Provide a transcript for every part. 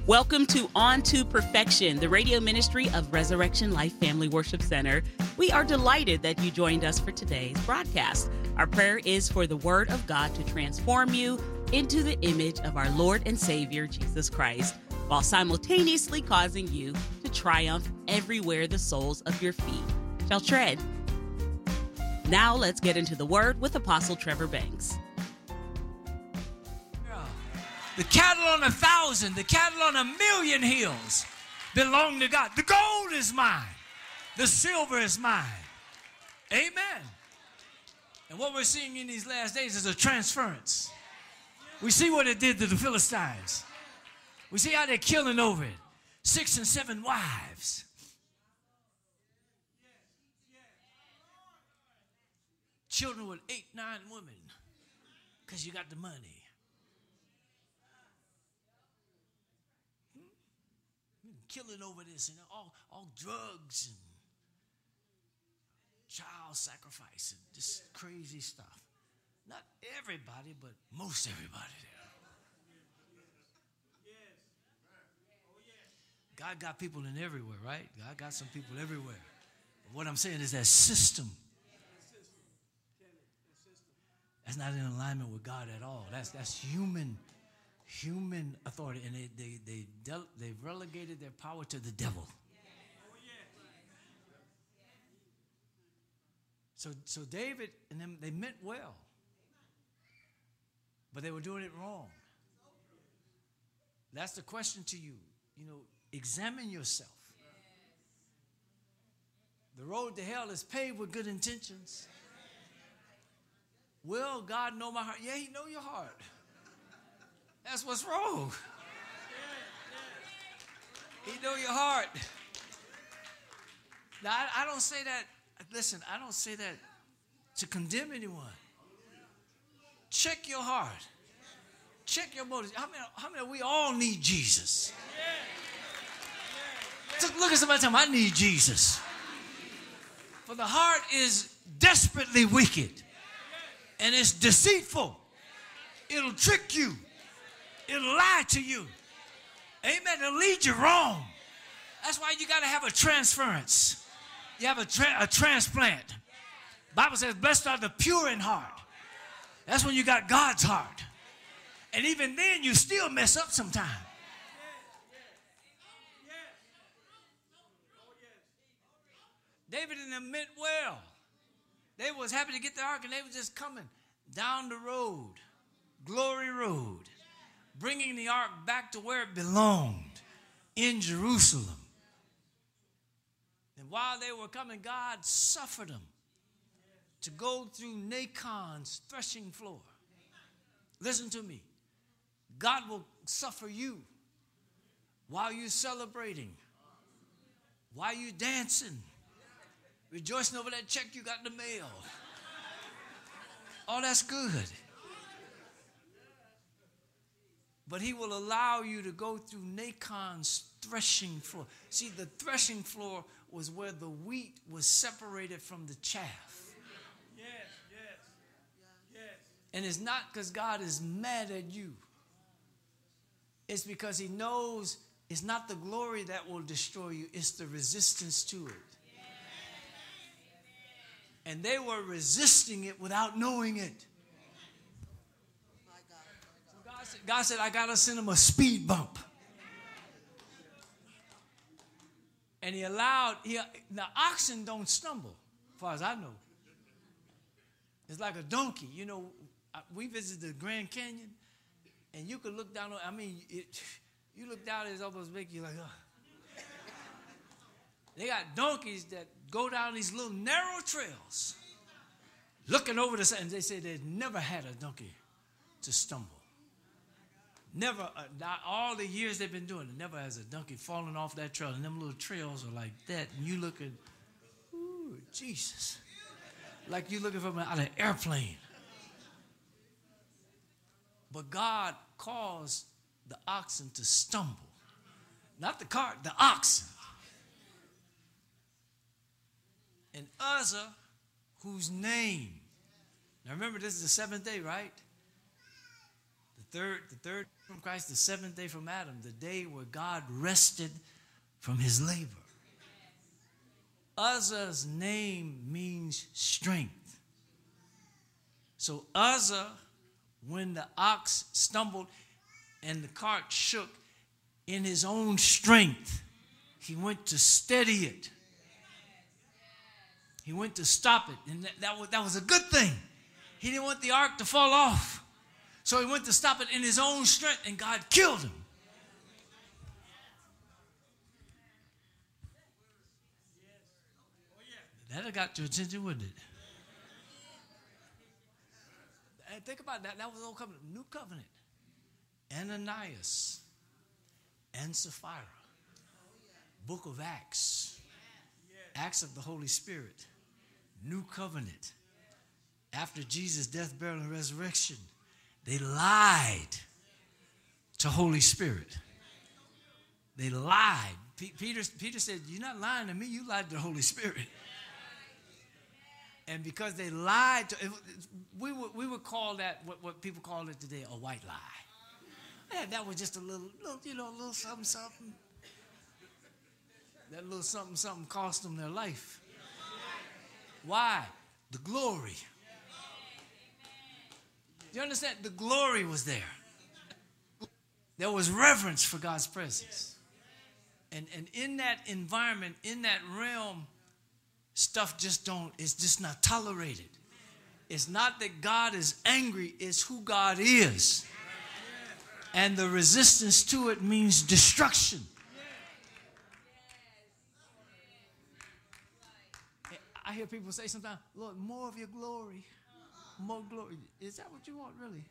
Welcome to On to Perfection, the radio ministry of Resurrection Life Family Worship Center. We are delighted that you joined us for today's broadcast. Our prayer is for the Word of God to transform you into the image of our Lord and Savior, Jesus Christ, while simultaneously causing you to triumph everywhere the soles of your feet shall tread. Now let's get into the Word with Apostle Trevor Banks. The cattle on 1,000, the cattle on 1,000,000 hills belong to God. The gold is mine. The silver is mine. Amen. And what we're seeing in these last days is a transference. We see what it did to the Philistines. We see how they're killing over it. 6 and 7 wives. Children with 8, 9 women. Because you got the money. Killing over this and all drugs and child sacrifice and just crazy stuff. Not everybody, but most everybody there. God got people in everywhere, right? God got some people everywhere. But what I'm saying is that system. That's not in alignment with God at all. That's human authority, and they've relegated their power to the devil. So David and them, they meant well, but they were doing it wrong. That's the question to you. Examine yourself. The road to hell is paved with good intentions. Will God know my heart? Yeah, He know your heart. That's what's wrong. He know your heart. Now, I don't say that, listen, I don't say that to condemn anyone. Check your heart. Check your motives. How many we all need Jesus? Look at somebody and tell them, I need Jesus. For the heart is desperately wicked. And it's deceitful. It'll trick you. It'll lie to you. Amen. It'll lead you wrong. That's why you got to have a transference. You have a transplant. Bible says, blessed are the pure in heart. That's when you got God's heart. And even then, you still mess up sometimes. David and them meant well. They was happy to get the ark, and they were just coming down the road, Glory Road, bringing the ark back to where it belonged, in Jerusalem. And while they were coming, God suffered them to go through Nachon's threshing floor. Listen to me. God will suffer you while you're celebrating, while you're dancing, rejoicing over that check you got in the mail. Oh, that's good. But He will allow you to go through Nachon's threshing floor. See, the threshing floor was where the wheat was separated from the chaff. Yes. And it's not because God is mad at you. It's because He knows it's not the glory that will destroy you. It's the resistance to it. And they were resisting it without knowing it. God said, I got to send them a speed bump. And He allowed, now oxen don't stumble, as far as I know. It's like a donkey. We visited the Grand Canyon, and you could look down, you look down, it's almost big, you're like, oh. They got donkeys that go down these little narrow trails, looking over the side, and they say they've never had a donkey to stumble. Never, all the years they've been doing it, never has a donkey fallen off that trail. And them little trails are like that. And you looking, ooh, Jesus. Like you looking from out of an airplane. But God caused the oxen to stumble. Not the cart, the oxen. And Uzzah, whose name, now remember this is the seventh day, right? The third from Christ, the seventh day from Adam, the day where God rested from his labor. Uzzah's name means strength. So Uzzah, when the ox stumbled and the cart shook, in his own strength, he went to steady it. He went to stop it, and that was a good thing. He didn't want the ark to fall off. So he went to stop it in his own strength, and God killed him. That have got your attention, wouldn't it? And think about that. That was Old Covenant. New Covenant. Ananias and Sapphira. Book of Acts. Acts of the Holy Spirit. New Covenant. After Jesus' death, burial, and resurrection, they lied to Holy Spirit. They lied. Peter said, "You're not lying to me, you lied to the Holy Spirit." And because they lied, we would call that what people call it today a white lie. Yeah, that was just a little something, something. That little something, something cost them their life. Why? The glory. You understand? The glory was there. There was reverence for God's presence. And in that environment, in that realm, stuff it's just not tolerated. It's not that God is angry, it's who God is. And the resistance to it means destruction. I hear people say sometimes, "Lord, more of your glory, more glory." Is that what you want, really?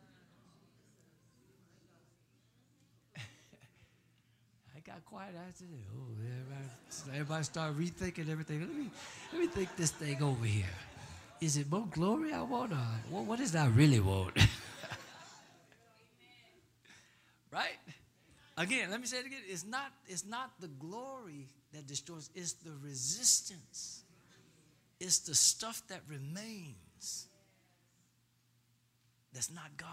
I got quiet after that. Oh, everybody started rethinking everything. Let me think this thing over here. Is it more glory I want, or what is it I really want? Right? Again, let me say it again. It's not the glory that destroys. It's the resistance. It's the stuff that remains that's not God.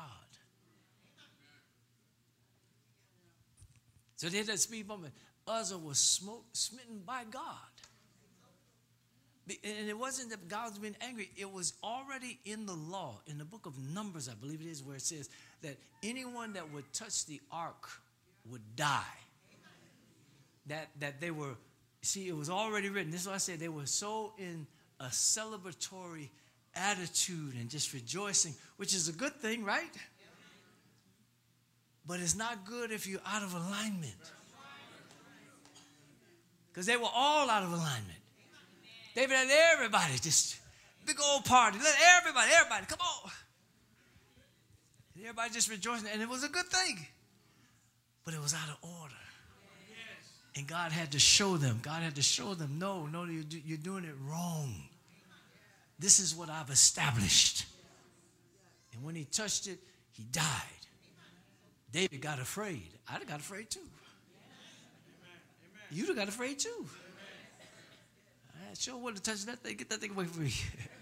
So they had that speed bump. Uzzah was smitten by God. And it wasn't that God was being angry. It was already in the law, in the book of Numbers, I believe it is, where it says that anyone that would touch the ark would die. That they were, see, it was already written. This is what I said. They were so in a celebratory attitude and just rejoicing, which is a good thing, right? But it's not good if you're out of alignment. Because they were all out of alignment. David had everybody, just big old party. Let everybody, come on. And everybody just rejoicing. And it was a good thing. But it was out of order. And God had to show them. No, you're doing it wrong. This is what I've established. And when he touched it, he died. David got afraid. I'd have got afraid too. You'd have got afraid too. I sure would have touched that thing. Get that thing away from me.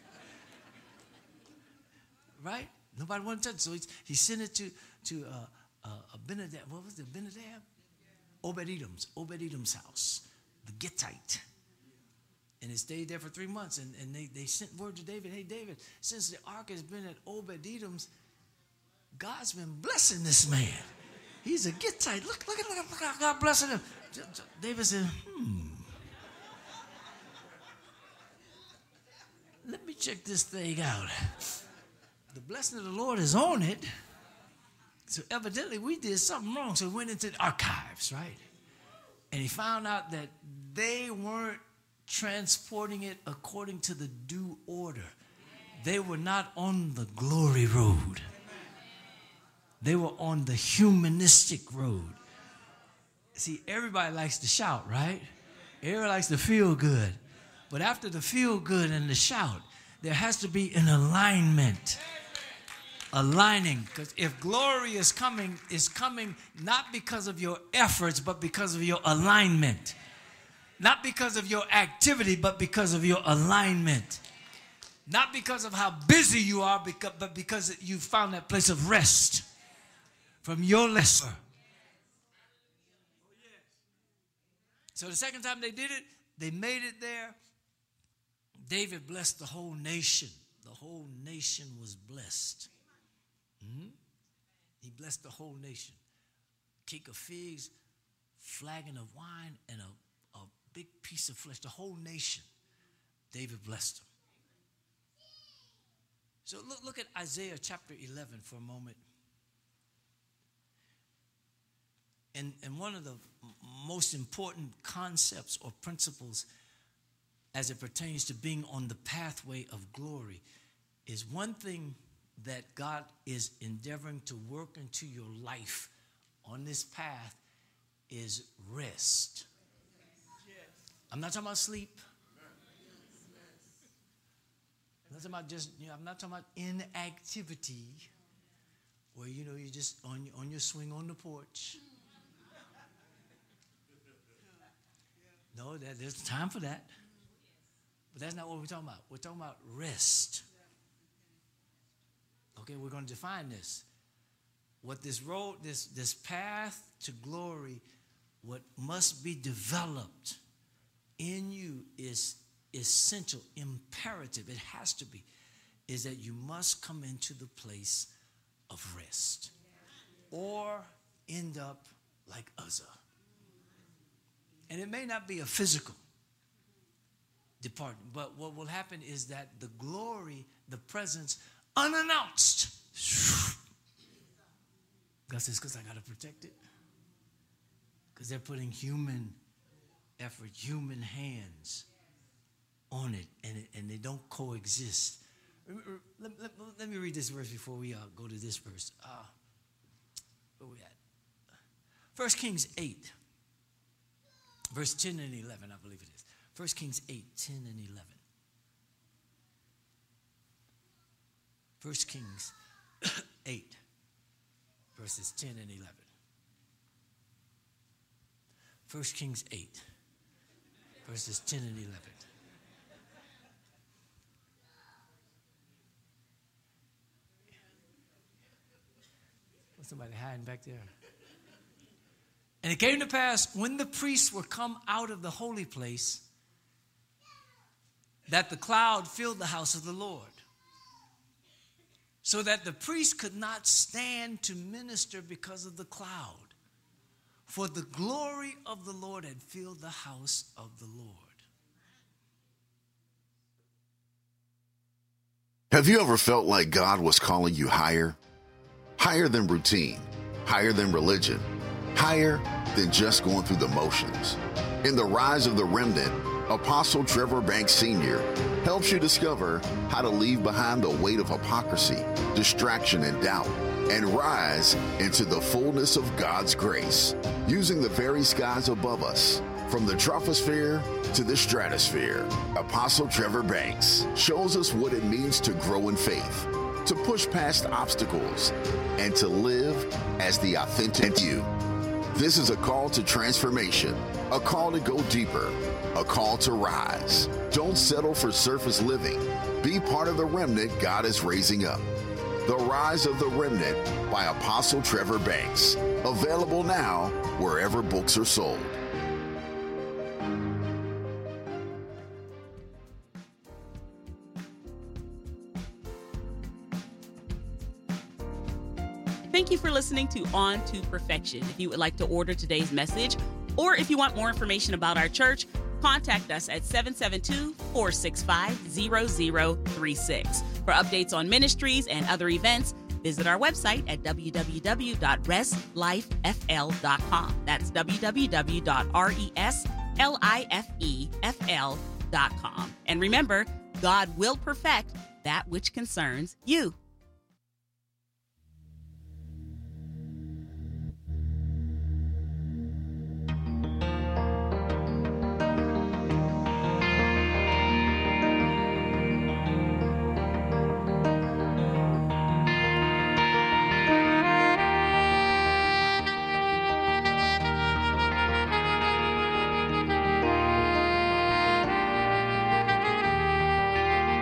Right? Nobody wanted to touch it. So he sent it to Abinadab. What was it? Abinadab? Obed-Edom's house. The Gittite. And it stayed there for 3 months. And they sent word to David, "Hey, David, since the ark has been at Obed-Edom's, God's been blessing this man. He's a Gittite. Look at God blessing him." David said, let me check this thing out. The blessing of the Lord is on it. So evidently we did something wrong. So he went into the archives, right? And he found out that they weren't transporting it according to the due order. They were not on the glory road. They were on the humanistic road. See, everybody likes to shout, right? Everybody likes to feel good. But after the feel good and the shout, there has to be an alignment. Aligning. Because if glory is coming not because of your efforts, but because of your alignment. Not because of your activity, but because of your alignment. Not because of how busy you are, but because you found that place of rest. from your lesser. So the second time they did it, they made it there. David blessed the whole nation. The whole nation was blessed. He blessed the whole nation. Cake of figs, flagon of wine, and a big piece of flesh. The whole nation, David blessed them. So look at Isaiah chapter 11 for a moment. And one of the most important concepts or principles as it pertains to being on the pathway of glory is one thing that God is endeavoring to work into your life on this path is rest. I'm not talking about sleep. I'm not talking about inactivity where, you're just on your swing on the porch. No, there's time for that. But that's not what we're talking about. We're talking about rest. Okay, we're going to define this. What this road, this path to glory, what must be developed in you is essential, imperative, it has to be, is that you must come into the place of rest or end up like Uzzah. And it may not be a physical departing, but what will happen is that the glory, the presence, unannounced. God says, because I got to protect it. Because they're putting human effort, human hands on it, and they don't coexist. Let me read this verse before we go to this verse. Where we at? 1 Kings 8, verse 10 and 11, I believe it is. 1 Kings 8, 10 and 11. 1 Kings 8, verses 10 and 11. 1 Kings 8, verses 10 and 11. What's somebody hiding back there? And it came to pass, when the priests were come out of the holy place, that the cloud filled the house of the Lord, so that the priest could not stand to minister because of the cloud. For the glory of the Lord had filled the house of the Lord. Have you ever felt like God was calling you higher? Higher than routine, higher than religion, higher than just going through the motions. In The Rise of the Remnant, Apostle Trevor Banks Sr. helps you discover how to leave behind the weight of hypocrisy, distraction, and doubt, and rise into the fullness of God's grace, using the very skies above us. From the troposphere to the stratosphere, Apostle Trevor Banks shows us what it means to grow in faith, to push past obstacles, and to live as the authentic you. This is a call to transformation, a call to go deeper, a call to rise. Don't settle for surface living. Be part of the remnant God is raising up. The Rise of the Remnant by Apostle Trevor Banks. Available now wherever books are sold. Thank you for listening to On to Perfection. If you would like to order today's message, or if you want more information about our church, contact us at 772-465-0036. For updates on ministries and other events, visit our website at www.reslifefl.com. That's www.reslifefl.com. And remember, God will perfect that which concerns you.